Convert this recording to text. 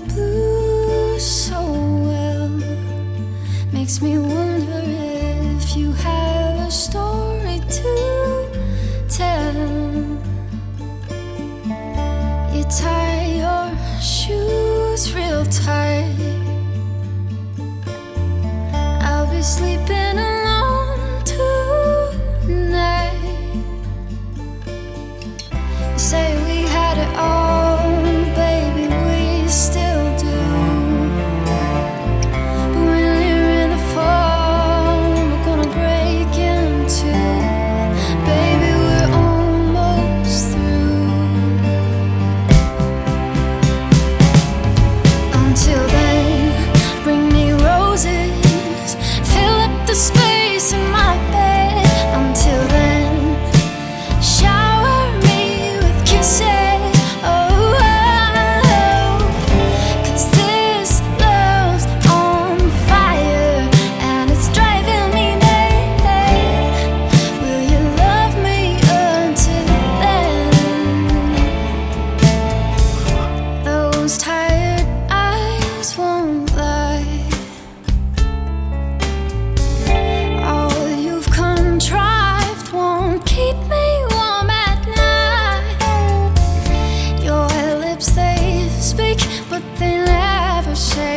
blues so well. Makes me wonder if you have a story to tell. You tie your shoes real tight. I'll be sleeping alone tonight. You say we had it all, baby, we still do. But when you're in the fall, we're gonna break in two. Baby, we're almost through. Until then, bring me roses, fill up the space in my bed. Until then, shower me with kisses. Oh, 'cause this love's on fire and it's driving me mad. Will you love me until then? Those tired eyes won't lie. All you've contrived won't keep me warm at night. Your lips, they speak, but they never say